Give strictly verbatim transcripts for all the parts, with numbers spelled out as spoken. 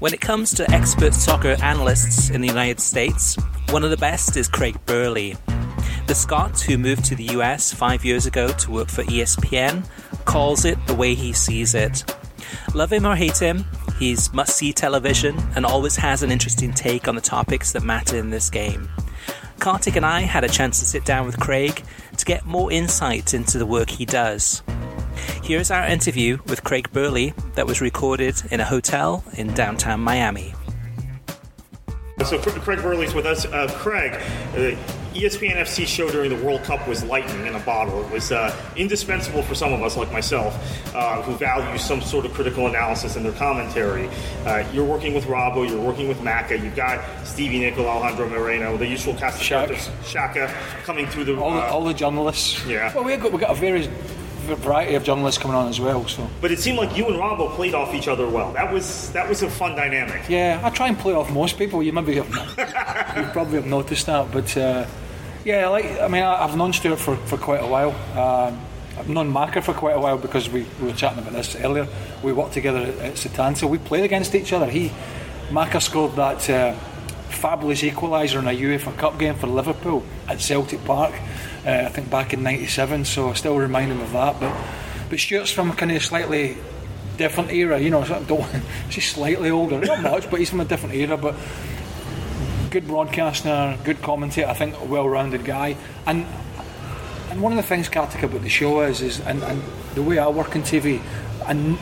When it comes to expert soccer analysts in the United States, one of the best is Craig Burley. The Scot, who moved to the U S five years ago to work for E S P N, calls it the way he sees it. Love him or hate him, he's must-see television and always has an interesting take on the topics that matter in this game. Kartik and I had a chance to sit down with Craig to get more insight into the work he does. Here's our interview with Craig Burley that was recorded in a hotel in downtown Miami. So Craig Burley's with us. Uh, Craig, uh, E S P N F C show during the World Cup was lightning in a bottle. It was uh, indispensable for some of us, like myself, uh, who value some sort of critical analysis in their commentary. Uh, you're working with Robbo, you're working with Macca, you've got Stevie Nicol, Alejandro Moreno, the usual cast of characters, Shaka coming through the... All the, uh, all the journalists. Yeah. Well, we've got, we've got a very variety of journalists coming on as well. So, but it seemed like you and Robbo played off each other well. That was that was a fun dynamic. Yeah, I try and play off most people. You maybe have, you probably have noticed that, but uh, yeah, like I mean, I, I've known Stuart for, for quite a while. Um, I've known Macca for quite a while because we, we were chatting about this earlier. We worked together at, at Setanta. We played against each other. He, Macca scored that uh, fabulous equaliser in a UEFA Cup game for Liverpool at Celtic Park. Uh, I think back in ninety-seven, so I still remind him of that. But but Stuart's from a kind of slightly different era, you know. Don't, he's slightly older, not much, but he's from a different era. But good broadcaster, good commentator. I think a well-rounded guy. And and one of the things, Kartik, about the show is is and, and the way I work in T V, and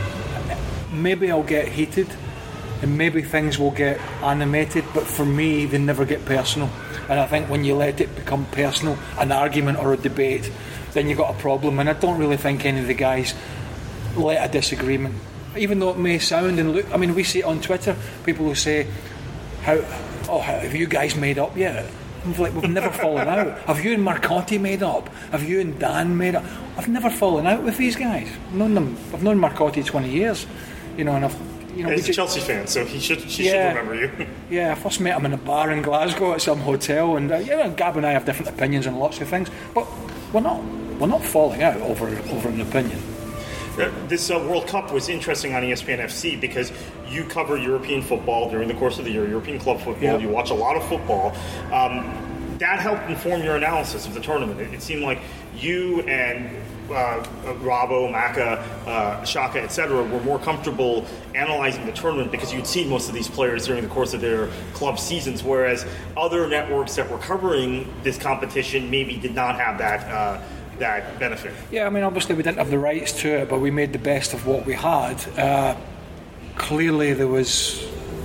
maybe I'll get heated, and maybe things will get animated, but for me, they never get personal. And I think when you let it become personal, an argument or a debate, then you've got a problem. And I don't really think any of the guys let a disagreement, even though it may sound and look. I mean, we see it on Twitter, people who say, "How? Oh, how, have you guys made up yet?" I'm like, we've never fallen out. Have you and Marcotti made up? Have you and Dan made up? I've never fallen out with these guys. I've known them. I've known Marcotti twenty years, you know, and I've. You know, he's a Chelsea fan, so he should he yeah, should remember you. Yeah, I first met him in a bar in Glasgow at some hotel, and uh, yeah, Gab and I have different opinions on lots of things, but we're not we're not falling out over over an opinion. Uh, this uh, World Cup was interesting on E S P N F C because you cover European football during the course of the year, European club football. Yep. You watch a lot of football. Um, that helped inform your analysis of the tournament. It, it seemed like you and Uh, Robbo, Macca, uh, Shaka, et cetera, were more comfortable analyzing the tournament because you'd seen most of these players during the course of their club seasons, whereas other networks that were covering this competition maybe did not have that uh, that benefit. Yeah, I mean, obviously we didn't have the rights to it, but we made the best of what we had. Uh, clearly, there was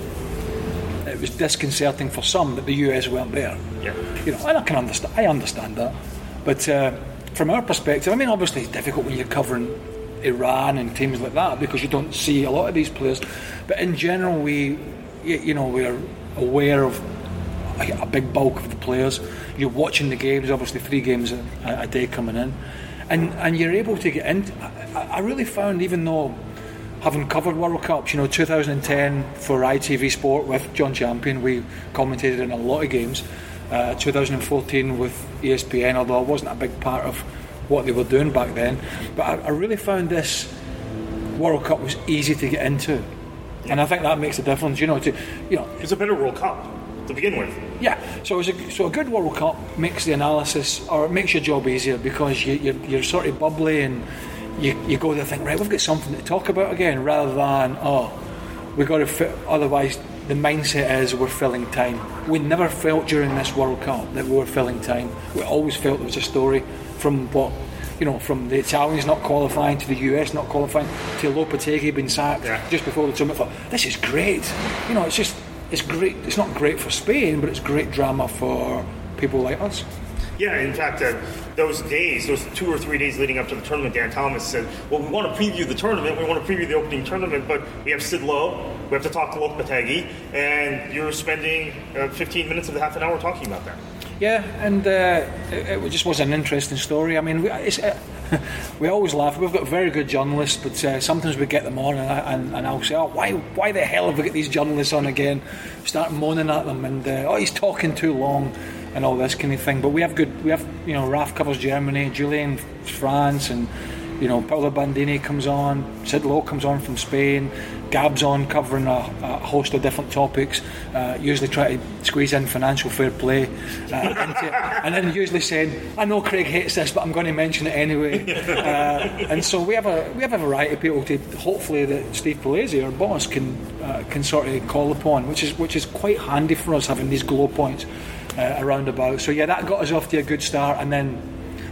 it was disconcerting for some that the U S weren't there. Yeah, you know, and I can understand. I understand that, but. Uh, From our perspective, I mean, obviously it's difficult when you're covering Iran and teams like that because you don't see a lot of these players. But in general, we, you know, we're aware of a, a big bulk of the players. You're watching the games, obviously three games a, a day coming in, and and you're able to get in. I, I really found, even though having covered World Cups, you know, two thousand ten for I T V Sport with John Champion, we commentated in a lot of games. Uh, two thousand fourteen with E S P N, although I wasn't a big part of what they were doing back then. But I, I really found this World Cup was easy to get into, yeah. And I think that makes a difference. You know, to you know, it's a better World Cup to begin with. Yeah, so it was a, so a good World Cup makes the analysis, or it makes your job easier because you, you're, you're sort of bubbly and you you go there think, right, we've got something to talk about again, rather than oh, we got to fit. Otherwise, the mindset is we're filling time. We never felt during this World Cup that we were filling time. We always felt there was a story from what, you know, from the Italians not qualifying to the U S not qualifying to Lopetegui being sacked yeah. just before the tournament. Thought, this is great. You know, it's just, it's great. It's not great for Spain, but it's great drama for people like us. Yeah, in fact, uh, those days, those two or three days leading up to the tournament, Dan Thomas said, well, we want to preview the tournament, we want to preview the opening tournament, but we have Sid Lowe, we have to talk to Lopetegui, and you're spending uh, fifteen minutes of the half an hour talking about that. Yeah, and uh, it, it just was an interesting story. I mean, we, it's, uh, we always laugh. We've got very good journalists, but uh, sometimes we get them on, and, I, and, and I'll say, "Oh, why, why the hell have we got these journalists on again?" Start moaning at them, and uh, oh, he's talking too long, and all this kind of thing. But we have good. We have, you know, Raf covers Germany, Julian France, and You know, Paolo Bandini comes on, Sid Lowe comes on from Spain, Gab's on covering a, a host of different topics, uh, usually try to squeeze in financial fair play, uh, into, and then usually saying, I know Craig hates this, but I'm going to mention it anyway. Uh, and so we have a we have a variety of people to hopefully that Steve Palese, our boss, can uh, can sort of call upon, which is which is quite handy for us having these glow points uh, around about. So yeah, that got us off to a good start, and then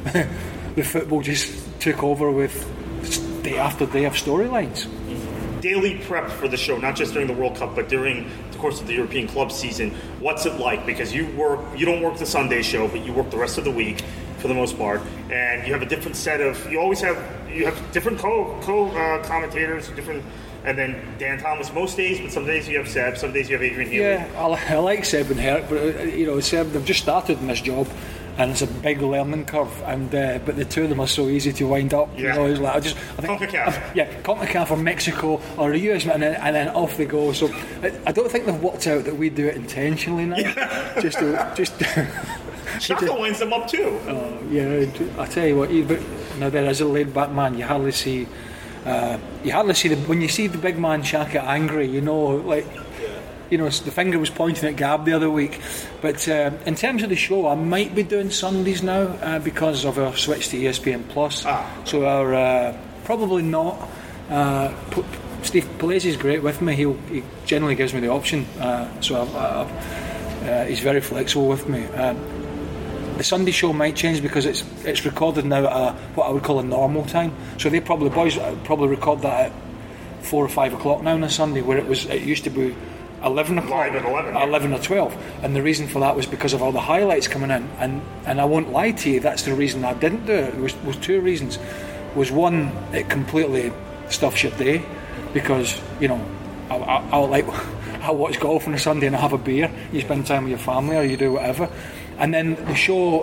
the football just took over with day after day of storylines. Daily prep for the show, not just during the World Cup, but during the course of the European club season. What's it like? Because you work, you don't work the Sunday show, but you work the rest of the week for the most part, and you have a different set of. You always have you have different co co uh, commentators, different, and then Dan Thomas most days, but some days you have Seb, some days you have Adrian Healy. Yeah, I, I like Seb and Herc, but uh, you know, Seb, they've just started in this job. And it's a big learning curve, and uh, but the two of them are so easy to wind up. Yeah. You know, it's like I just, I think, CONCACAF. Yeah, CONCACAF or Mexico or the U S, and then, and then off they go. So I, I don't think they've worked out that we do it intentionally now. Yeah. Just, to, just. Shaka winds them up too. Uh, yeah, I tell you what. But now there is a laid-back man. You hardly see. Uh, you hardly see the when you see the big man Shaka angry. You know, like. You know, the finger was pointing at Gab the other week. But uh, in terms of the show, I might be doing Sundays now uh, because of our switch to E S P N Plus. Ah. So our uh, probably not. Uh, P- Steve Palese is great with me. He'll, he generally gives me the option. Uh, so I've, I've, uh, he's very flexible with me. Uh, the Sunday show might change because it's it's recorded now at a, what I would call a normal time. So they probably boys probably record that at four or five o'clock now on a Sunday, where it was it used to be. eleven o'clock, Live at eleven, yeah. eleven or twelve, and the reason for that was because of all the highlights coming in, and, and I won't lie to you, that's the reason I didn't do it. It was, was two reasons. Was one, it completely stuffs your day, because you know I, I, I like I watch golf on a Sunday and I have a beer. You spend time with your family or you do whatever, and then the show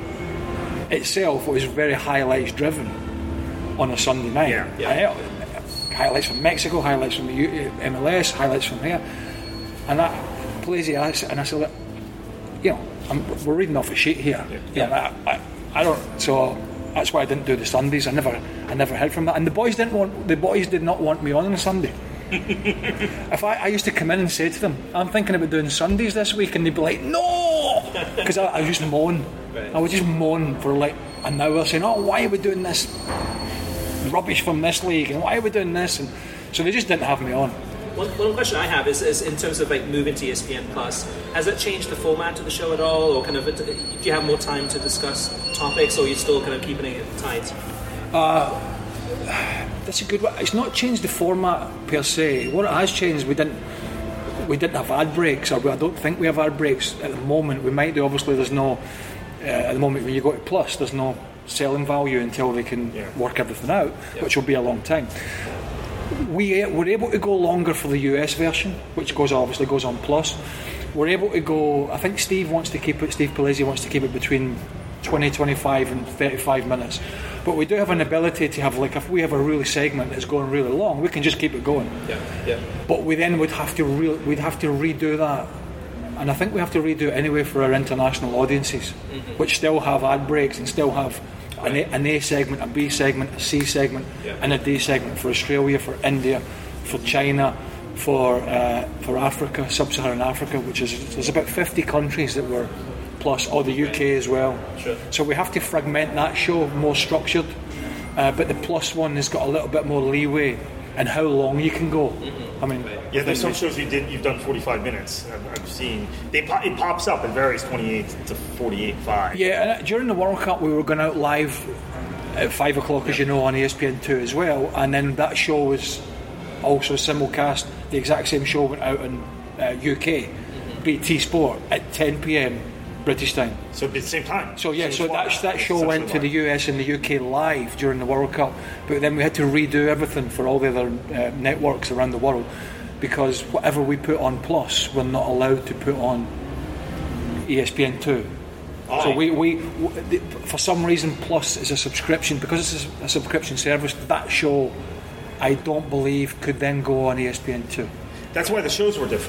itself was very highlights driven on a Sunday night. Yeah, yeah. I, highlights from Mexico, highlights from the U, M L S, highlights from here. And I, Palese asked, and I said, you know, I'm, we're reading off a sheet here. Yeah. yeah I, I, I don't. So that's why I didn't do the Sundays. I never, I never heard from that. And the boys didn't want. The boys did not want me on on a Sunday. If I, I used to come in and say to them, I'm thinking about doing Sundays this week, and they'd be like, no, because I, I would just moan. Right. I would just moan for like an hour, saying, oh, why are we doing this rubbish from this league, and why are we doing this? And so they just didn't have me on. One, one question I have is, is in terms of like moving to E S P N Plus, has that changed the format of the show at all, or kind of do you have more time to discuss topics, or are you still kind of keeping it tight? Uh, that's a good one. It's not changed the format per se. What it has changed, we didn't we didn't have ad breaks, or I don't think we have ad breaks at the moment. We might do. Obviously, there's no uh, at the moment when you go to Plus, there's no selling value until they can yeah. work everything out, yeah. which will be a long time. We were able to go longer for the U S version, which goes obviously goes on Plus. We're able to go. I think Steve wants to keep it. Steve Palese wants to keep it between twenty, twenty-five, and thirty-five minutes. But we do have an ability to have, like, if we have a really segment that's going really long, we can just keep it going. Yeah, yeah. But we then would have to re- we'd have to redo that, and I think we have to redo it anyway for our international audiences, mm-hmm. which still have ad breaks and still have. An A, an A segment, a B segment, a C segment, yeah. and a D segment for Australia, for India, for China, for uh, for Africa, sub-Saharan Africa, which is there's about fifty countries that were Plus, or the U K as well. Sure. So we have to fragment that show more structured, uh, but the Plus one has got a little bit more leeway in how long you can go. Mm-hmm. I mean, yeah, there's some shows you did you've done forty-five minutes. I've, I've seen they it pops up. It varies twenty-eight to forty-eight five. Yeah, and during the World Cup we were going out live at five o'clock, as you know, on E S P N two as well, and then that show was also simulcast. The exact same show went out in uh, U K, mm-hmm. B T Sport at ten p.m. British time. So at the same time. So yeah, so, so that that show it's went to the U S and the U K live during the World Cup, but then we had to redo everything for all the other uh, networks around the world, because whatever we put on Plus, we're not allowed to put on E S P N two. Oh. So we, we, we, for some reason, Plus is a subscription, because it's a subscription service. That show, I don't believe, could then go on E S P N two. That's why the shows were different.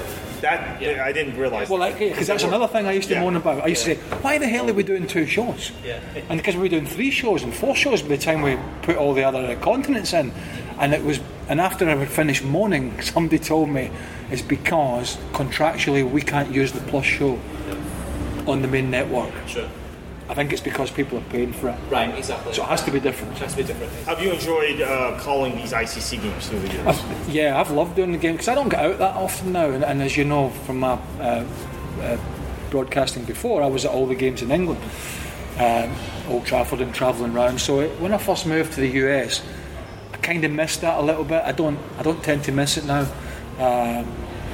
That yeah. I didn't realize. Well, because like, that's another thing I used to yeah. moan about. I used yeah. to say, why the hell are we doing two shows? Yeah. And because we were doing three shows and four shows by the time we put all the other continents in, and it was. And after I would finish moaning, somebody told me it's because contractually we can't use the Plus show yeah. on the main network. Sure. I think it's because people are paying for it. Right, exactly. So it has to be different. It has to be different. Have you enjoyed uh, calling these I C C games through the years? I've, yeah, I've loved doing the game because I don't get out that often now. And, and as you know from my uh, uh, broadcasting before, I was at all the games in England, um, Old Trafford and travelling around. So it, when I first moved to the U S, I kind of missed that a little bit. I don't, I don't tend to miss it now. Um,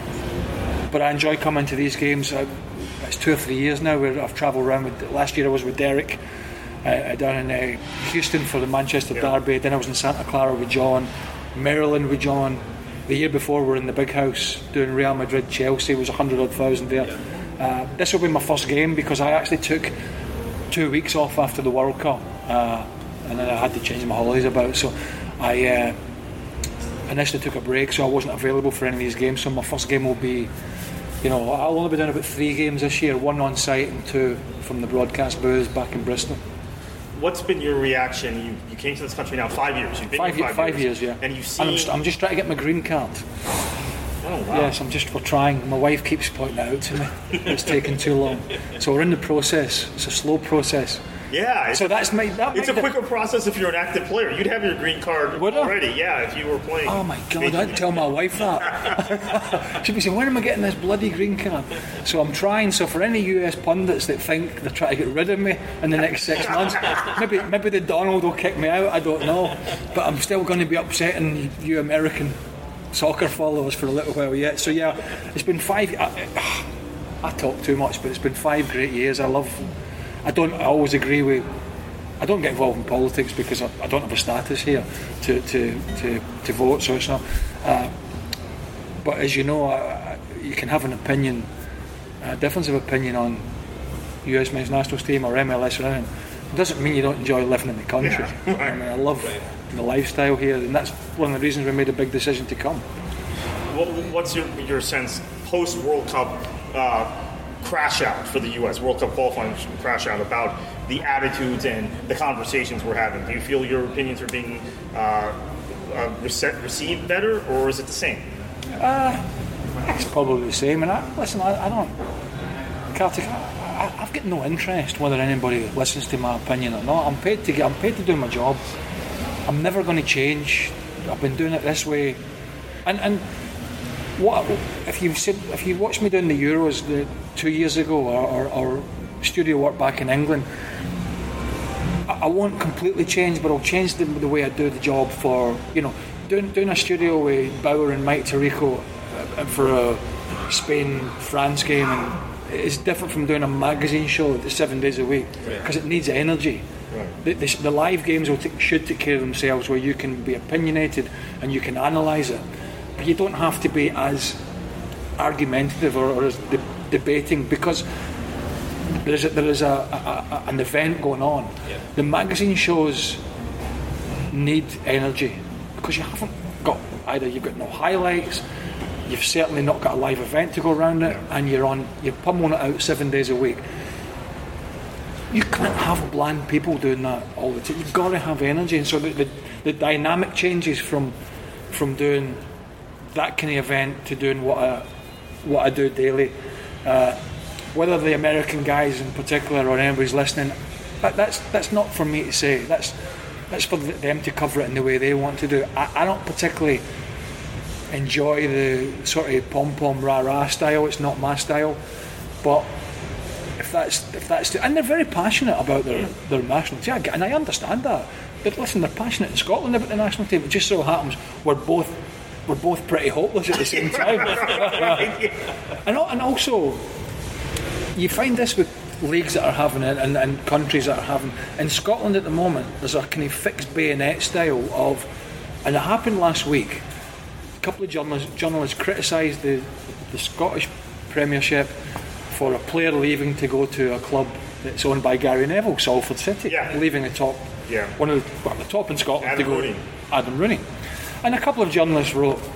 but I enjoy coming to these games. I, It's two or three years now where I've travelled around with. Last year I was with Derek uh, down in uh, Houston for the Manchester yeah. Derby. Then I was in Santa Clara with John, Maryland with John. The year before we were in the big house doing Real Madrid Chelsea. It was a hundred odd thousand there. Yeah. Uh, this will be my first game because I actually took two weeks off after the World Cup, uh, and then I had to change my holidays about. So I uh, initially took a break, so I wasn't available for any of these games. So my first game will be. You know, I'll only be doing about three games this year, one on site and two from the broadcast booth back in Bristol. What's been your reaction? You, you came to this country now five years. You've been five, here five, five years. years, yeah. And you've seen. And I'm, st- I'm just trying to get my green card. Oh wow! Yes, I'm just we're trying. My wife keeps pointing it out to me. It's taking too long, so we're in the process. It's a slow process. Yeah. So that's my. That it's a quicker process if you're an active player. You'd have your green card Would already. I? Yeah, if you were playing. Oh my God! I'd tell my wife that. She'd be saying, "When am I getting this bloody green card?" So I'm trying. So for any U S pundits that think they're trying to get rid of me in the next six months, maybe maybe the Donald will kick me out. I don't know, but I'm still going to be upsetting you American soccer followers for a little while yet. So yeah, it's been five. I, I talk too much, but it's been five great years. I love. I don't. I always agree with. I don't get involved in politics because I, I don't have a status here to to, to, to vote. So it's not. Uh, but as you know, I, I, you can have an opinion, a difference of opinion on U S men's national team or M L S or anything. It doesn't mean you don't enjoy living in the country. Yeah. I mean, I love the lifestyle here, and that's one of the reasons we made a big decision to come. What, what's your your sense post World Cup uh, crash out for the U S World Cup qualifying crash out about the attitudes and the conversations we're having? Do you feel your opinions are being uh, uh, rece- received better, or is it the same? Uh, it's probably the same. And I, listen, I, I don't, Kartik, I, I've got no interest whether anybody listens to my opinion or not. I'm paid to get. I'm paid to do my job. I'm never going to change. I've been doing it this way, and and. What if you if you watched me doing the Euros the, two years ago, or, or, or studio work back in England? I, I won't completely change, but I'll change the, the way I do the job. For you know, doing doing a studio with Bauer and Mike Tirico for a Spain France game, and it's different from doing a magazine show that's seven days a week because it needs energy. Right. The, the, the live games will t- should take care of themselves, where you can be opinionated and you can analyse it. But you don't have to be as argumentative or, or as de- debating, because there is a, there is a, a, a, an event going on. Yeah. The magazine shows need energy because you haven't got either you've got no highlights, you've certainly not got a live event to go around it, and you're on you're pummeling it out seven days a week. You can't have bland people doing that all the time. You've got to have energy, and so the the, the dynamic changes from from doing that kind of event to doing what I what I do daily. Uh, whether the American guys in particular or anybody's listening, that, that's that's not for me to say. That's that's for them to cover it in the way they want to do it. I, I don't particularly enjoy the sort of pom pom rah rah style. It's not my style. But if that's if that's and they're very passionate about their, their national team, and I understand that. But listen, they're passionate in Scotland about the national team. It just so happens we're both. We're both pretty hopeless at the same time. and, and also, you find this with leagues that are having it and, and countries that are having. In Scotland at the moment, there's a kind of fixed bayonet style of, and it happened last week. A couple of journalists, journalists criticised the, the Scottish Premiership for a player leaving to go to a club that's owned by Gary Neville, Salford City, yeah. leaving the top, yeah. one of the, well, the top in Scotland Adam to go. Rooney. Adam Rooney. And a couple of journalists wrote,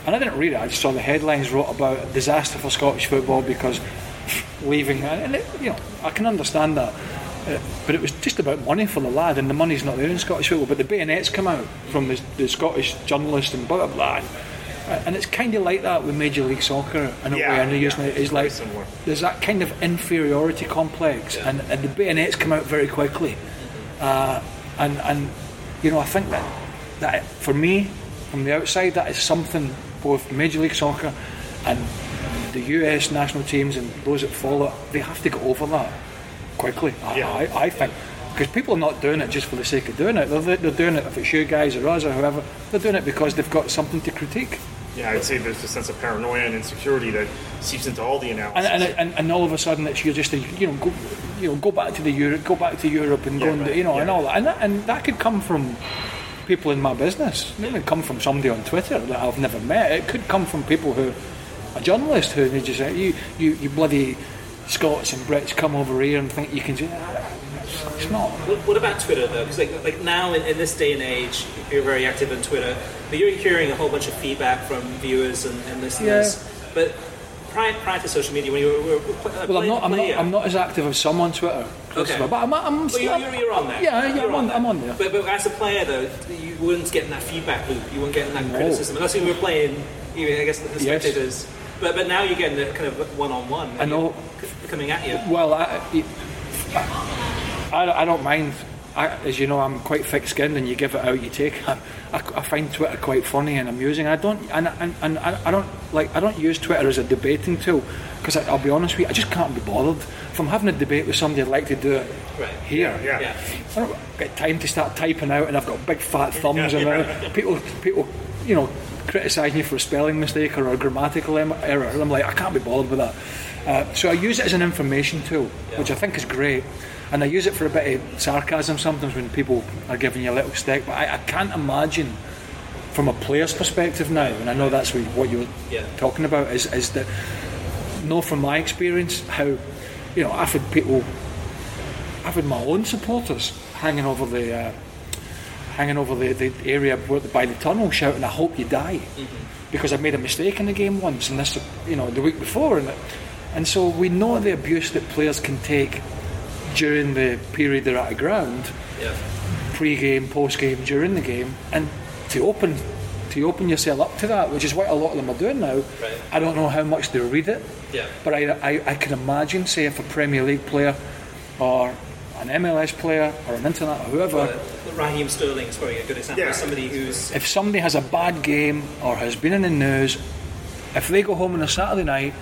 and I didn't read it, I just saw the headlines wrote about a disaster for Scottish football because leaving, and it, you know, I can understand that, uh, but it was just about money for the lad, and the money's not there in Scottish football. But the bayonets come out from the, the Scottish journalists and blah blah blah, and it's kind of like that with Major League Soccer in a yeah, way. And yeah, using it is like there's that kind of inferiority complex, yeah. and, and the bayonets come out very quickly, uh, and and you know, I think that that for me, from the outside, that is something both Major League Soccer and the U S national teams and those that follow, they have to get over that quickly. Yeah. I, I think, because people are not doing it just for the sake of doing it. They're, they're doing it, if it's you guys or us or whoever, they're doing it because they've got something to critique. Yeah, I'd say there's a sense of paranoia and insecurity that seeps into all the analysis. And, and, and, and all of a sudden, it's you're just a, you know go you know go back to the Europe, go back to Europe and yeah, go and right. you know yeah. and all that. And that, and that could come from people in my business. It could come from somebody on Twitter that I've never met. It could come from people who, a journalist who they just say, you, you, you bloody Scots and Brits come over here and think you can do that. It's, it's not. What, what about Twitter though? Because like, like now in, in this day and age, you're very active on Twitter, but you're hearing a whole bunch of feedback from viewers and, and listeners. Yeah. But prior, prior to social media, when you were, were, were well, I'm not, I'm not, I'm not as active as some on Twitter. Okay. But I'm, I'm well, you're, you're, you're on there. Yeah, yeah, you're I'm on, on I'm on there. But, but as a player though, you weren't getting that feedback loop. You weren't getting that no. criticism unless you were playing. Even I guess the spectators. Yes. But but now you're getting the kind of one-on-one. I know. Coming at you. Well, I, I, I don't mind. I, as you know, I'm quite thick-skinned, and you give it out, you take. I, I, I find Twitter quite funny and amusing. I don't, and, and, and I don't like. I don't use Twitter as a debating tool because I'll be honest with you, I just can't be bothered. If I'm having a debate with somebody, I'd like to do it right. here. Yeah. yeah. I don't get time to start typing out, and I've got big fat thumbs, yeah, and yeah. people, people, you know, criticise me for a spelling mistake or a grammatical error. And I'm like, I can't be bothered with that. Uh, so I use it as an information tool, yeah. which I think is great. And I use it for a bit of sarcasm sometimes when people are giving you a little stick. But I, I can't imagine, from a player's perspective now, and I know that's what you were yeah. talking about, is, is that, know from my experience how, you know, I've had people, I've had my own supporters hanging over the, uh, hanging over the, the area by the tunnel shouting, "I hope you die," mm-hmm. because I made a mistake in the game once, and this, you know, the week before, and and so we know the abuse that players can take during the period they're at a ground, yeah. pre-game, post-game, during the game, and to open to open yourself up to that, which is what a lot of them are doing now. Right. I don't know how much they read it, yeah. but I, I, I can imagine, say, if a Premier League player or an M L S player or an internet or whoever. Well, Raheem Sterling is probably a good example. Yeah. Somebody who's If somebody has a bad game or has been in the news, if they go home on a Saturday night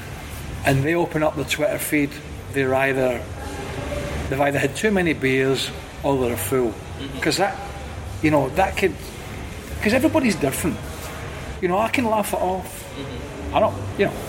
and they open up the Twitter feed, they're either they've either had too many beers or they're a fool. Because mm-hmm. that, you know, that could. Because everybody's different. You know, I can laugh it off. Mm-hmm. I don't, you know,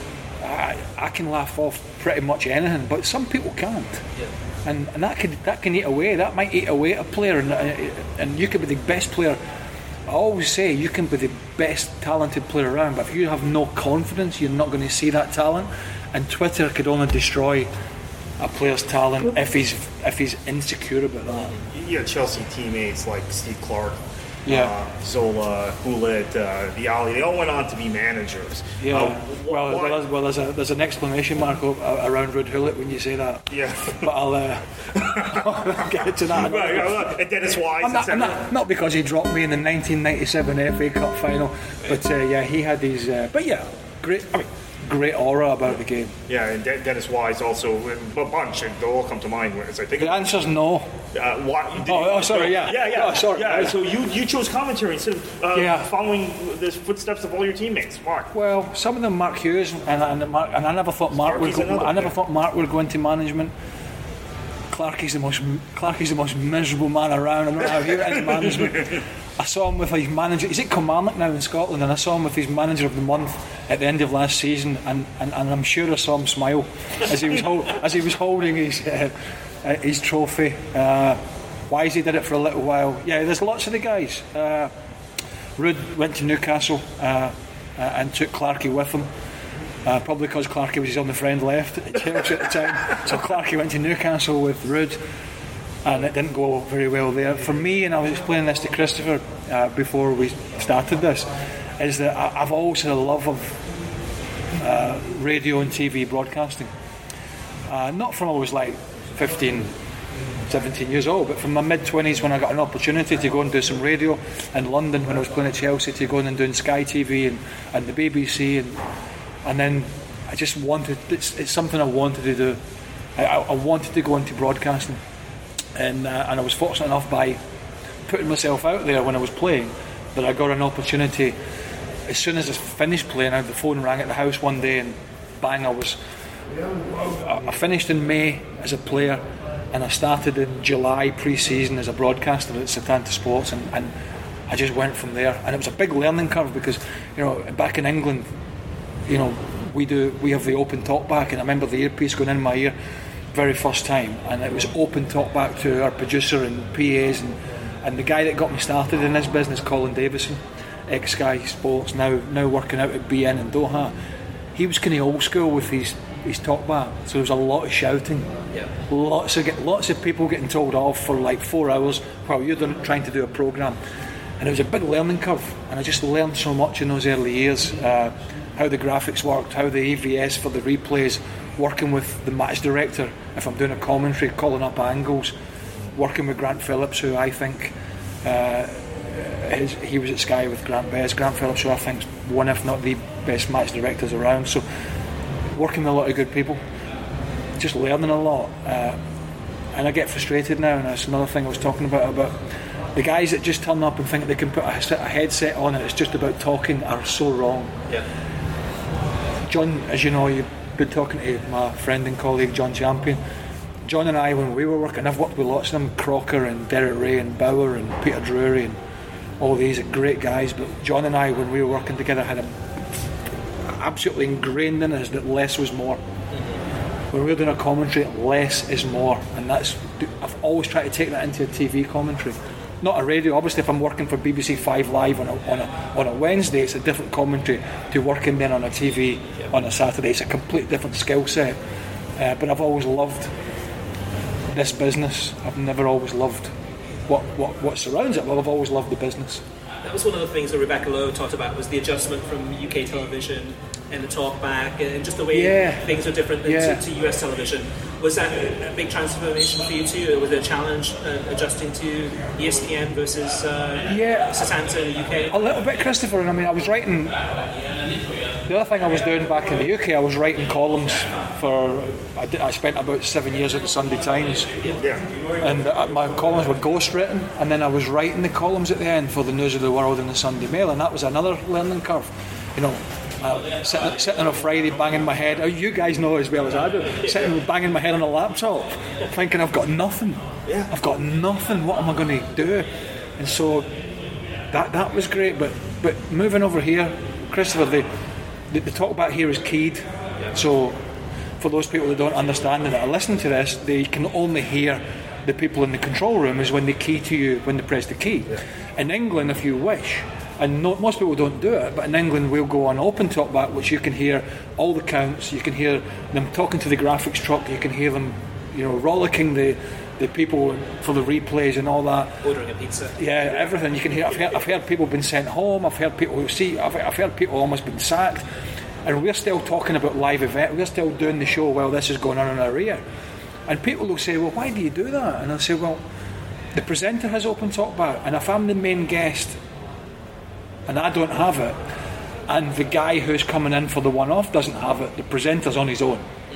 I, I can laugh off pretty much anything, but some people can't. Yeah. And and that could that can eat away. That might eat away at a player, and and you could be the best player. I always say you can be the best talented player around, but if you have no confidence, you're not going to see that talent. And Twitter could only destroy a player's talent if he's if he's insecure about that. You had Chelsea teammates like Steve Clark, yeah. uh, Zola, Gullit, uh, Vialli. They all went on to be managers. Yeah. Uh, well, well, there's, well, there's a there's an exclamation mark around Ruud Gullit when you say that. Yeah. But I'll, uh, I'll get to that. Right, yeah, and Dennis Wise. I'm not, I'm not, not because he dropped me in the nineteen ninety-seven F A Cup final, but uh, yeah, he had these. Uh, but yeah, great. I mean, great aura about the game. Yeah, and De- Dennis Wise also, a bunch, and they'll all come to mind. As I think the answer's no. Uh, why, oh, oh, sorry, yeah, yeah, yeah. Oh, sorry. Yeah, so you, you chose commentary instead of uh, yeah. following the footsteps of all your teammates. Why? Well, some of them, Mark Hughes, and, and, Mark, and I never thought Mark would. Go, I never thought Mark would go into management. Clarkie's the most Clarkie's the most miserable man around. I don't know how he went into management. I saw him with his manager. He's at Kilmarnock now in Scotland, and I saw him with his manager of the month at the end of last season, and, and, and I'm sure I saw him smile as he was hold, as he was holding his uh, uh, his trophy. Uh, Wisey did it for a little while. Yeah, there's lots of the guys. Uh, Ruud went to Newcastle uh, uh, and took Clarkie with him. Uh, probably because Clarkie was on the friend left at Chelsea at the time. So Clarkie went to Newcastle with Ruud, and it didn't go very well there. For me, and I was explaining this to Christopher uh, before we started this, is that I, I've always had a love of uh, radio and T V broadcasting. Uh, not from I was like fifteen, seventeen years old, but from my mid-twenties when I got an opportunity to go and do some radio in London when I was playing at Chelsea, to go in and doing Sky T V and, and the B B C, and and then I just wanted, it's, it's something I wanted to do. I, I wanted to go into broadcasting, and uh, and I was fortunate enough by putting myself out there when I was playing that I got an opportunity. As soon as I finished playing, the phone rang at the house one day, and bang, I was I finished in May as a player, and I started in July pre-season as a broadcaster at Setanta Sports, and, and I just went from there. And it was a big learning curve because, you know, back in England, you know, we do we have the open talk back, and I remember the earpiece going in my ear very first time, and it was open talk back to our producer and P As, and, and the guy that got me started in this business, Colin Davison, ex-Sky Sports, now now working out at B N in Doha. He was kind of old school with his his talk back, so there was a lot of shouting, yeah. lots of get, lots of people getting told off for like four hours while you're doing, trying to do a programme, and it was a big learning curve, and I just learned so much in those early years, uh, how the graphics worked, how the E V S for the replays, working with the match director if I'm doing a commentary, calling up angles, working with Grant Phillips, who I think uh, his, he was at Sky with Grant Bez. Grant Phillips, who I think is one if not the best match directors around, so working with a lot of good people, just learning a lot, uh, and I get frustrated now, and that's another thing I was talking about about the guys that just turn up and think they can put a, a headset on and it's just about talking are so wrong. Yeah. John, as you know, you've been talking to my friend and colleague John Champion. John and I, when we were working, I've worked with lots of them, Crocker and Derek Ray and Bauer and Peter Drury and all these are great guys, but John and I, when we were working together, had a absolutely ingrained in us that less was more. Mm-hmm. When we're doing a commentary, less is more, and that's I've always tried to take that into a T V commentary, not a radio. Obviously, if I'm working for B B C Five Live on a on a on a Wednesday, it's a different commentary to working then on a T V yeah. on a Saturday. It's a completely different skill set. Uh, but I've always loved this business. I've never always loved what what what surrounds it. Well, I've always loved the business. That was one of the things that Rebecca Lowe talked about, was the adjustment from U K television and the talkback and just the way yeah. things are different than yeah. to, to U S television. Was that a big transformation for you too? Or was it a challenge uh, adjusting to E S P N versus uh, yeah. Setanta in the U K? A little bit, Christopher. I mean, I was writing... The other thing I was doing back in the U K, I was writing columns for... I, did, I spent about seven years at the Sunday Times. Yeah. And uh, my columns were ghostwritten, and then I was writing the columns at the end for the News of the World and the Sunday Mail, and that was another learning curve. You know, uh, sitting, sitting on a Friday banging my head, oh, you guys know as well as I do, sitting banging my head on a laptop, thinking I've got nothing. Yeah. I've got nothing, what am I going to do? And so that that was great, but but moving over here, Christopher, the, the, the talk about here is keyed. So for those people that don't understand and that are listening to this, they can only hear the people in the control room is when they key to you, when they press the key. Yeah. In England, if you wish, and no, most people don't do it, but in England we'll go on open talkback, which you can hear all the counts, you can hear them talking to the graphics truck, you can hear them, you know, rollicking the the people for the replays and all that. Ordering a pizza. Yeah, everything. You can hear. I've heard, I've heard people been sent home. I've heard people who see. I've, I've heard people almost been sacked, and we're still talking about live event. We're still doing the show while this is going on in our ear. And people will say, "Well, why do you do that?" And I'll say, "Well, the presenter has open talkback, and if I'm the main guest, and I don't have it, and the guy who's coming in for the one-off doesn't have it, the presenter's on his own."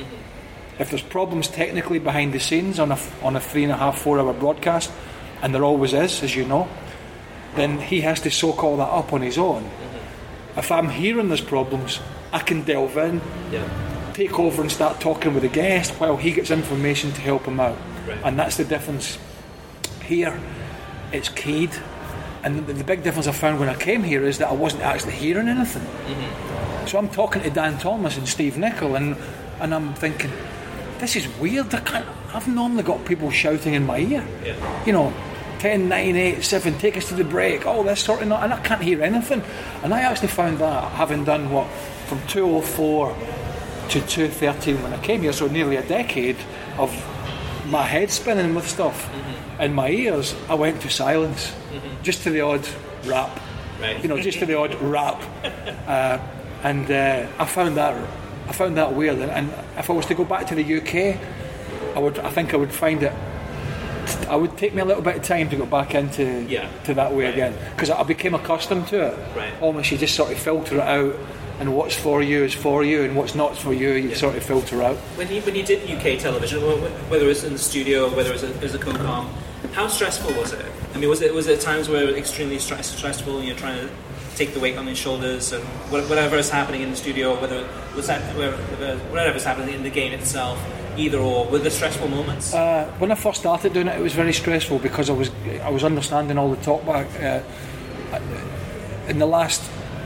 If there's problems technically behind the scenes on a, on a three and a half, four hour broadcast, and there always is, as you know, then he has to soak all that up on his own. Mm-hmm. If I'm hearing there's problems, I can delve in, yeah. take over and start talking with the guest while he gets information to help him out. Right. And that's the difference. Here, it's keyed. And the, the big difference I found when I came here is that I wasn't actually hearing anything. Mm-hmm. So I'm talking to Dan Thomas and Steve Nicol, and, and I'm thinking, this is weird. I can't, I've normally got people shouting in my ear. Yeah. You know, ten, nine, eight, seven, take us to the break, all this sort of not, and I can't hear anything. And I actually found that, having done what, from two oh four to two thirteen when I came here, so nearly a decade of my head spinning with stuff mm-hmm. in my ears, I went to silence, mm-hmm. just to the odd rap, right. you know, just to the odd rap. Uh, and uh, I found that I found that weird. And, and if I was to go back to the U K, I would. I think I would find it. I would take me a little bit of time to go back into yeah. to that way right. again, because I became accustomed to it. Right. Almost, you just sort of filter it out, and what's for you is for you, and what's not for you, you yeah. sort of filter out. When you when you did U K television, whether it was in the studio, whether it was as a co-com, how stressful was it? I mean, was it was it times where it was extremely stress, stressful, and you're trying to take the weight on your shoulders, and whatever is happening in the studio, whether was that whatever is happening in the game itself, either or, were there stressful moments? Uh, when I first started doing it, it was very stressful because I was I was understanding all the talkback. Uh, in the last,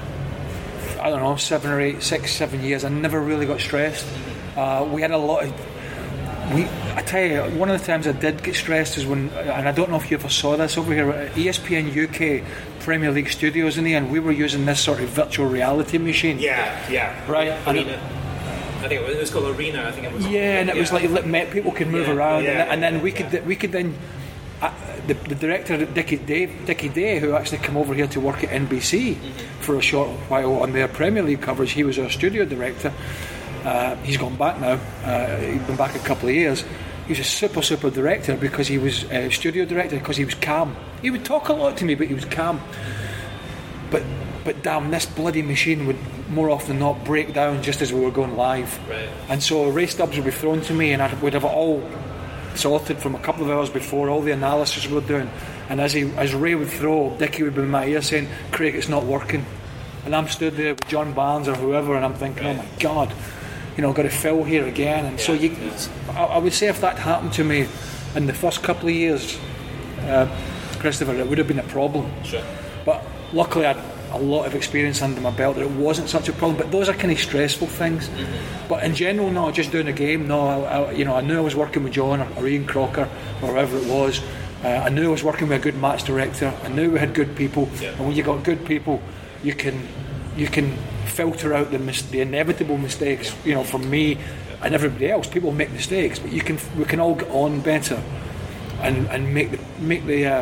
I don't know, seven or eight, six, seven years, I never really got stressed. Uh, we had a lot of. We, I tell you, one of the times I did get stressed is when, and I don't know if you ever saw this over here, at E S P N U K Premier League Studios in the end, we were using this sort of virtual reality machine. Yeah, yeah. Right? Arena. It, I think it was, it was called Arena, I think it was. Yeah, and it yeah. was like, like people could move yeah, around, yeah, and, and then we could yeah. we could then. Uh, the, the director, Dickie Day, Dickie Day, who actually came over here to work at N B C mm-hmm. for a short while on their Premier League coverage, he was our studio director. Uh, he's gone back now. Uh, he's been back a couple of years. He was a super, super director because he was a studio director because he was calm. He would talk a lot to me, but he was calm. But but damn, this bloody machine would more often than not break down just as we were going live. Right. And so Ray Stubbs would be thrown to me, and I would have it all sorted from a couple of hours before, all the analysis we were doing. And as he, as Ray would throw, Dickie would be in my ear saying, "Craig, it's not working." And I'm stood there with John Barnes or whoever, and I'm thinking, right. "Oh my God, you know, I've got to fill here again." And yeah, so you, I, I would say if that happened to me in the first couple of years, uh, Christopher, it would have been a problem. Sure. But luckily I had a lot of experience under my belt that it wasn't such a problem. But those are kind of stressful things. Mm-hmm. But in general, no, just doing a game, no, I, I, you know, I knew I was working with John or, or Ian Crocker or whoever it was. Uh, I knew I was working with a good match director. I knew we had good people. Yeah. And when you got good people, you can you can filter out the mis- the inevitable mistakes. You know, from me and everybody else, people make mistakes, but you can we can all get on better and and make the make the. Uh,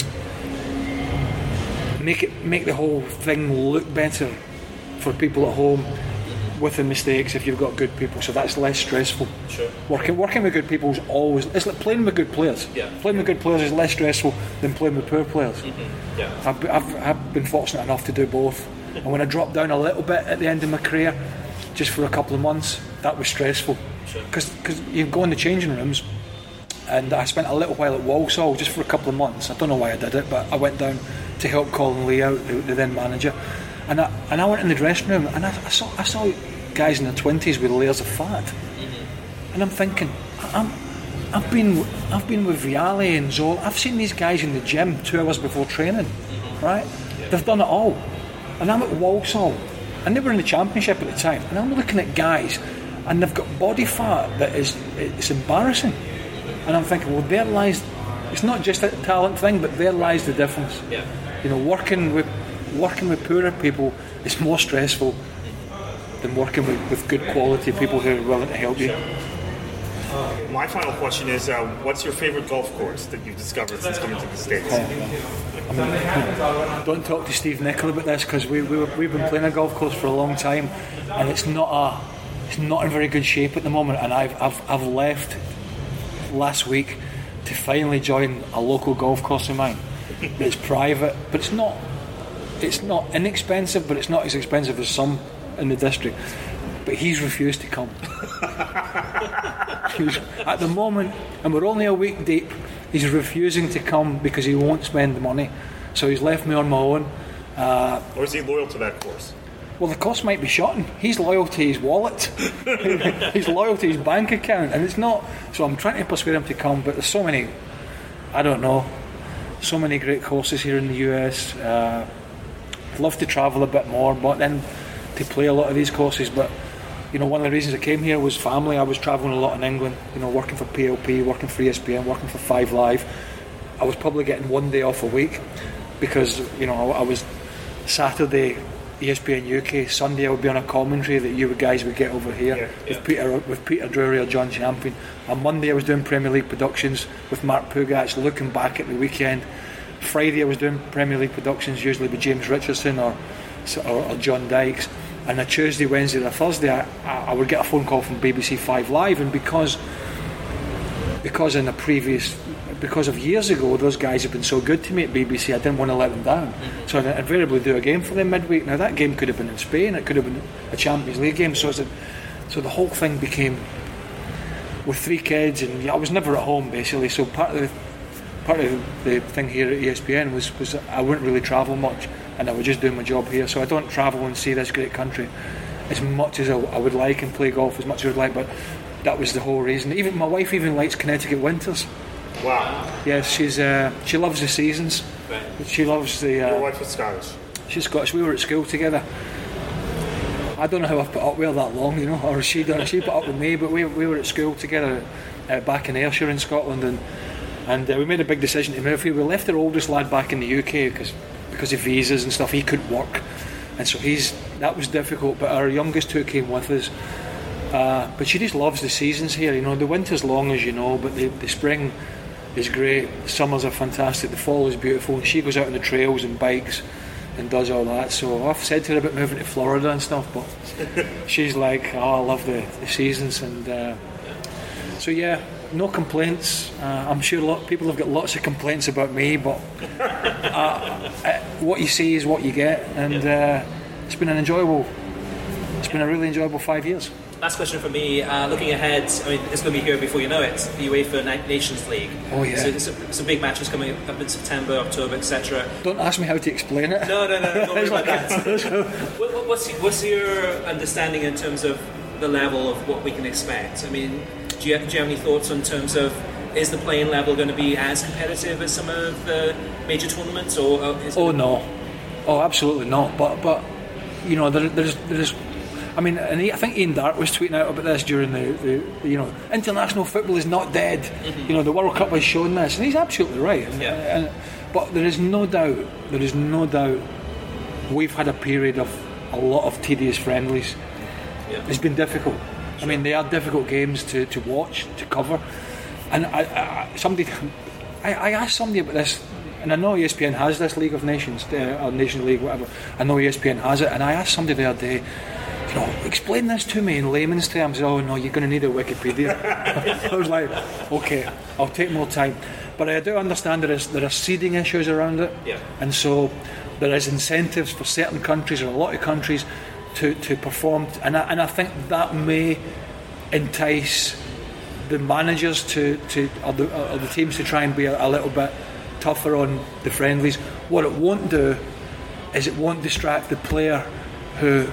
Make it, make the whole thing look better for people at home with the mistakes if you've got good people. So that's less stressful. Sure. Working working with good people is always. It's like playing with good players. Yeah. Playing with good players is less stressful than playing with poor players. Mm-hmm. Yeah. I've, I've I've been fortunate enough to do both. And when I dropped down a little bit at the end of my career, just for a couple of months, that was stressful. Because sure. because you go in the changing rooms. And I spent a little while at Walsall just for a couple of months. I don't know why I did it, but I went down to help Colin Lee out, the, the then manager. And I and I went in the dressing room and I, I saw I saw guys in their twenties with layers of fat. Mm-hmm. And I'm thinking, I'm, I've been I've been with Vialli and Zola. I've seen these guys in the gym two hours before training, mm-hmm. right? Yeah. They've done it all. And I'm at Walsall, and they were in the Championship at the time. And I'm looking at guys, and they've got body fat that is it's embarrassing. And I'm thinking, well, there lies. It's not just a talent thing, but there lies the difference. Yeah. You know, working with working with poorer people is more stressful than working with, with good quality people who are willing to help you. Uh, my final question is, uh, what's your favorite golf course that you've discovered since coming to the States? Oh, I mean, don't talk to Steve Nicol about this because we, we we've been playing a golf course for a long time, and it's not a it's not in very good shape at the moment. And I've I've I've left last week to finally join a local golf course of mine. It's private, but it's not it's not inexpensive, but it's not as expensive as some in the district. But he's refused to come. He's, at the moment, and we're only a week deep, he's refusing to come because he won't spend the money. So he's left me on my own. Uh, or is he loyal to that course? Well, the course might be shortened. He's loyal to his wallet. He's loyal to his bank account, and it's not. So I'm trying to persuade him to come, but there's so many, I don't know, so many great courses here in the U S. Uh, I'd love to travel a bit more, but then to play a lot of these courses. But you know, one of the reasons I came here was family. I was travelling a lot in England, you know, working for P L P, working for E S P N, working for Five Live. I was probably getting one day off a week because, you know, I, I was Saturday E S P N U K, Sunday I would be on a commentary that you guys would get over here yeah, with yeah. Peter with Peter Drury or John Champion. On Monday I was doing Premier League productions with Mark Pugach, looking back at the weekend. Friday I was doing Premier League productions, usually with James Richardson or or, or John Dykes, and a Tuesday, Wednesday, or Thursday I, I would get a phone call from B B C Five Live, and because because in the previous because of years ago those guys have been so good to me at B B C, I didn't want to let them down. Mm-hmm. So I'd invariably do a game for them midweek. Now that game could have been in Spain, it could have been a Champions League game, so, a, so the whole thing became, with three kids, and I was never at home basically, so part of the part of the thing here at E S P N was, was I wouldn't really travel much, and I was just doing my job here, so I don't travel and see this great country as much as I, I would like, and play golf as much as I would like, but that was the whole reason. Even my wife even likes Connecticut winters. Wow. Yes, she's uh, she loves the seasons. Right. She loves the. Uh, Your wife is Scottish. She's Scottish. We were at school together. I don't know how I've put up with her that long, you know, or she done. She put up with me, but we we were at school together uh, back in Ayrshire in Scotland, and and uh, we made a big decision to move here. We left our oldest lad back in the U K because because of visas and stuff. He couldn't work, and so he's that was difficult. But our youngest two came with us. Uh, but she just loves the seasons here. You know, the winter's long, as you know, but the, the spring is great. The summers are fantastic. The fall is beautiful. And she goes out on the trails and bikes and does all that. So I've said to her about moving to Florida and stuff, but she's like, oh, I love the, the seasons. And uh, so yeah, no complaints. Uh, I'm sure a lot of people have got lots of complaints about me, but uh, uh, what you see is what you get, and uh, it's been an enjoyable. It's been a really enjoyable five years. Last question for me, uh, looking ahead, I mean, it's going to be here before you know it, the UEFA Nations League. Oh, yeah. So there's some, some big matches coming up in September, October, et cetera. Don't ask me how to explain it. No, no, no, don't worry about that. what, what's, what's your understanding in terms of the level of what we can expect? I mean, do you, do you have any thoughts in terms of, is the playing level going to be as competitive as some of the major tournaments? Or, or is oh, it... no. Oh, absolutely not. But, but you know, there, there's... there's I mean, and he, I think Ian Dart was tweeting out about this during the, the you know, international football is not dead. Mm-hmm. You know, the World Cup has shown this, and he's absolutely right. And, yeah. and, but there is no doubt, there is no doubt, we've had a period of a lot of tedious friendlies. Yeah. It's been difficult. Sure. I mean, they are difficult games to, to watch, to cover. And I, I somebody, I, I asked somebody about this, and I know E S P N has this League of Nations, uh, or Nation League, whatever. I know E S P N has it, and I asked somebody the other day, you know, explain this to me in layman's terms. Oh no, you're going to need a Wikipedia. I was like, okay, I'll take more time. But I do understand there is there are seeding issues around it, yeah. and so there is incentives for certain countries or a lot of countries to, to perform, and I, and I think that may entice the managers to, to or, the, or the teams to try and be a, a little bit tougher on the friendlies. What it won't do is it won't distract the player who,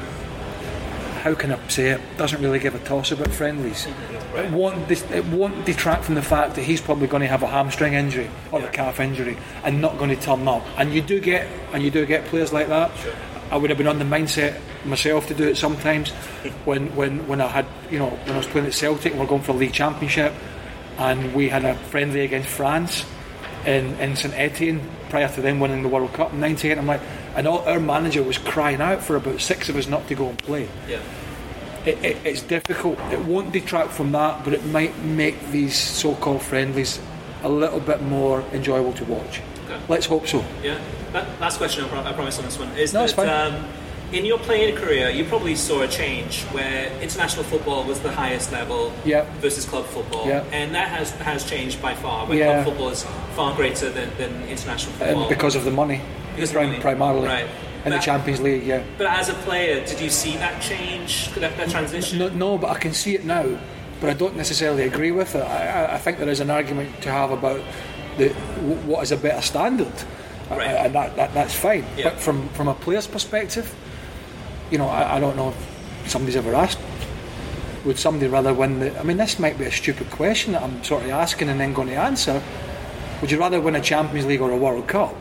how can I say it, doesn't really give a toss about friendlies. It won't, it won't detract from the fact that he's probably going to have a hamstring injury or a calf injury and not going to turn up. And you do get, and you do get players like that. Sure. I would have been on the mindset myself to do it sometimes when, when, when I had, you know, when I was playing at Celtic and we we're going for a league championship, and we had a friendly against France in, in Saint Etienne prior to them winning the World Cup in ninety-eight. I'm like, and all, our manager was crying out for about six of us not to go and play. Yeah. It, it, it's difficult. It won't detract from that, but it might make these so-called friendlies a little bit more enjoyable to watch. Okay. Let's hope so. Yeah. Last question, I, pro- I promise on this one, is no, that um, in your playing career, you probably saw a change where international football was the highest level yep. versus club football, yep. and that has has changed by far. Where yeah. club football is far greater than, than international football. And because of the money, because prim- of the money. primarily. Right. In but, the Champions League, yeah. But as a player, did you see that change, that, that transition? No, no, but I can see it now. But I don't necessarily agree with it. I, I think there is an argument to have about the what is a better standard, right. uh, and that, that that's fine. Yeah. But from from a player's perspective, you know, I, I don't know if somebody's ever asked. Would somebody rather win the? I mean, this might be a stupid question that I'm sort of asking and then going to answer. Would you rather win a Champions League or a World Cup?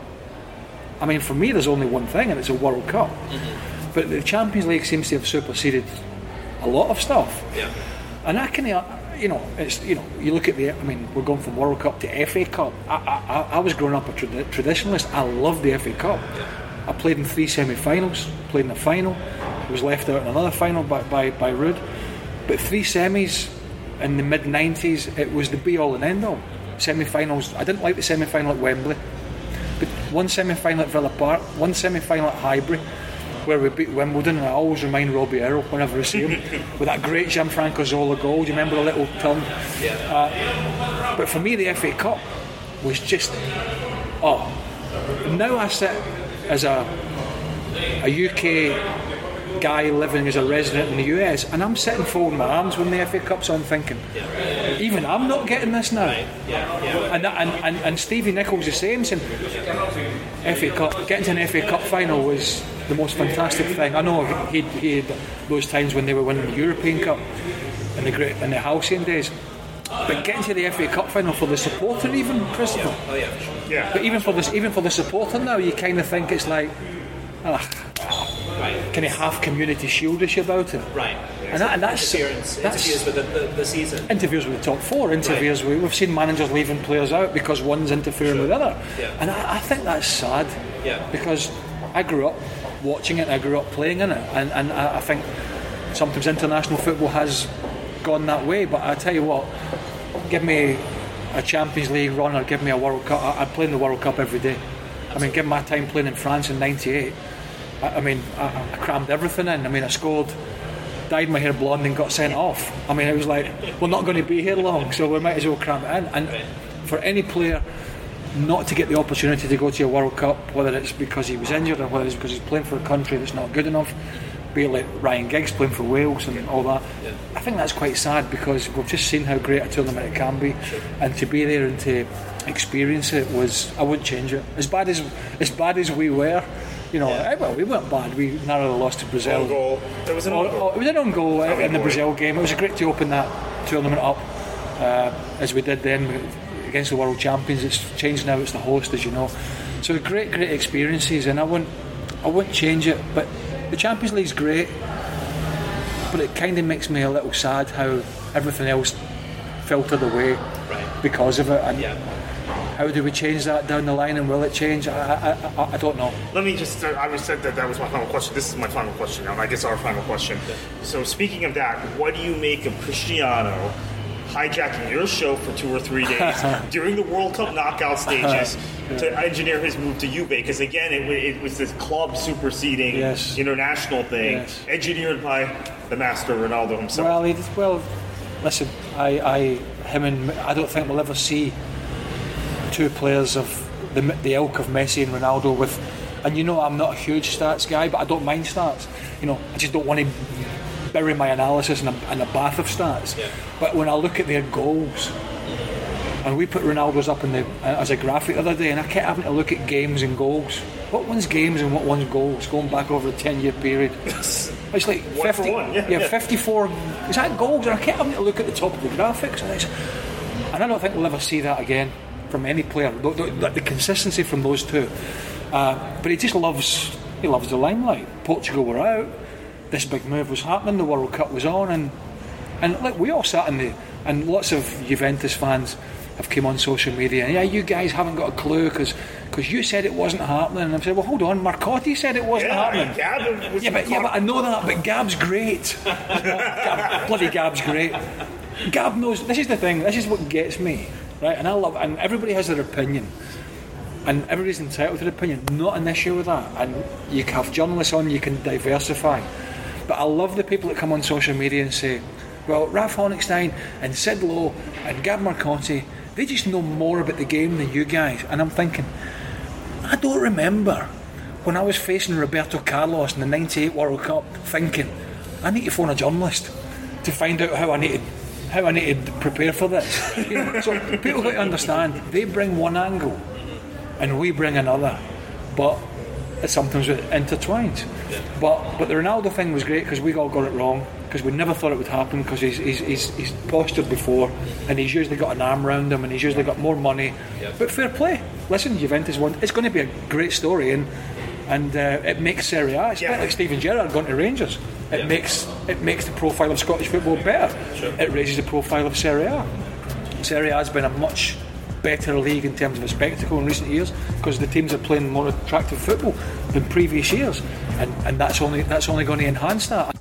I mean, for me, there's only one thing, and it's a World Cup. Mm-hmm. But the Champions League seems to have superseded a lot of stuff. Yeah. And I can, you know, it's you know, you look at the. I mean, we're going from World Cup to F A Cup. I, I, I was growing up a trad- traditionalist. I loved the F A Cup. Yeah. I played in three semi-finals. Played in the final. Was left out in another final by by, by Ruud. But three semis in the mid nineties, it was the be all and end all. Semi-finals. I didn't like the semi-final at Wembley. But one semi-final at Villa Park, one semi-final at Highbury, where we beat Wimbledon, and I always remind Robbie Earle whenever I see him with that great Gianfranco Zola goal. Do you remember the little turn? Yeah. Uh, but for me, the F A Cup was just oh. Now I sit as a a U K guy living as a resident in the U S, and I'm sitting folding my arms when the F A Cup's on, thinking, even I'm not getting this now. Right. Yeah, yeah. And, that, and, and and Stevie Nicholls is saying, saying F A Cup, getting to an F A Cup final was the most fantastic thing. I know he he had those times when they were winning the European Cup in the great in the halcyon days, but getting to the F A Cup final for the supporter, even Christopher. Oh yeah, for sure. Yeah. But even for this, even for the supporter now, you kind of think it's like, ah, Right. kind of half community shieldish about it. Right. And, that, and that's interference. that's Interferes with the, the, the season. interferes with the top four. Interferes with, we've seen managers leaving players out because one's interfering Sure. with the other. Yeah. And I, I think that's sad. Yeah. Because I grew up watching it, I grew up playing in it, and, and I, I think sometimes international football has gone that way. But I tell you what, give me a Champions League run or give me a World Cup, I, I'd play in the World Cup every day. Absolutely. I mean, give my time playing in France in ninety-eight. I, I mean, I, I crammed everything in. I mean, I scored, dyed my hair blonde and got sent off. I mean, it was like, we're not going to be here long, so we might as well cram it in. And Right. for any player not to get the opportunity to go to a World Cup, whether it's because he was injured or whether it's because he's playing for a country that's not good enough, be it like Ryan Giggs playing for Wales and all that, Yeah. I think that's quite sad, because we've just seen how great a tournament it can be, Sure. and to be there and to experience it was, I wouldn't change it. As bad as as bad as we were, you know, Yeah. eh, well, we weren't bad. We narrowly lost to Brazil. Own goal. It was an own Oh, goal. oh, it was an own goal uh, in the boy. Brazil game. It was great to open that tournament up uh, as we did then against the world champions. It's changed now. It's the host, as you know. So great, great experiences, and I wouldn't, I wouldn't change it. But the Champions League's great, but it kind of makes me a little sad how everything else filtered away Right. because of it. And Yeah. how do we change that down the line, and will it change? I, I, I, I don't know. Let me just, uh, I was said that that was my final question. This is my final question now, and I guess our final question. So speaking of that, what do you make of Cristiano hijacking your show for two or three days during the World Cup knockout stages to engineer his move to Juve? Because again, it, wa- it was this club superseding Yes. international thing, Yes. engineered by the master Ronaldo himself. Well, he, well, listen, I, I, him and I don't think we'll ever see two players of the the ilk of Messi and Ronaldo with, and you know I'm not a huge stats guy, but I don't mind stats. You know, I just don't want to bury my analysis in a, in a bath of stats. Yeah. But when I look at their goals, and we put Ronaldo's up in the as a graphic the other day, and I kept having to look at games and goals. What one's games and what one's goals? Going back over a ten-year period. It's like One for fifty, one, yeah, yeah. fifty-four. Is that goals? And I kept having to look at the top of the graphics, and, it's, and I don't think we'll ever see that again from any player. The, the, the consistency from those two. Uh, but he just loves. He loves the limelight. Portugal were out. This big move was happening. The World Cup was on, and and look, we all sat in the. And lots of Juventus fans have come on social media, and yeah, you guys haven't got a clue because you said it wasn't happening. And I've said, well, hold on, Marcotti said it wasn't yeah, happening. Gab was Yeah, but, yeah, but I know that, but Gab's great. Gab, bloody Gab's great. Gab knows, this is the thing, this is what gets me, right? And I love, and everybody has their opinion, and everybody's entitled to their opinion, not an issue with that. And you can have journalists on, you can diversify. But I love the people that come on social media and say, well, Ralph Honigstein and Sid Lowe and Gab Marcotti, they just know more about the game than you guys. And I'm thinking, I don't remember when I was facing Roberto Carlos in the ninety-eight World Cup thinking, I need to phone a journalist to find out how I need to, how I need to prepare for this. You know, so people got to understand, they bring one angle and we bring another, but it's sometimes it intertwines. But but the Ronaldo thing was great because we all got it wrong, because we never thought it would happen, because he's, he's, he's, he's postured before, and he's usually got an arm around him, and he's usually got more money. Yep. But fair play. Listen, Juventus won. It's going to be a great story, and and uh, it makes Serie A. It's a Yeah. bit like Steven Gerrard going to Rangers. It Yeah. makes it makes the profile of Scottish football better. Sure. It raises the profile of Serie A. Serie A has been a much better league in terms of a spectacle in recent years because the teams are playing more attractive football than previous years, and and that's only that's only going to enhance that.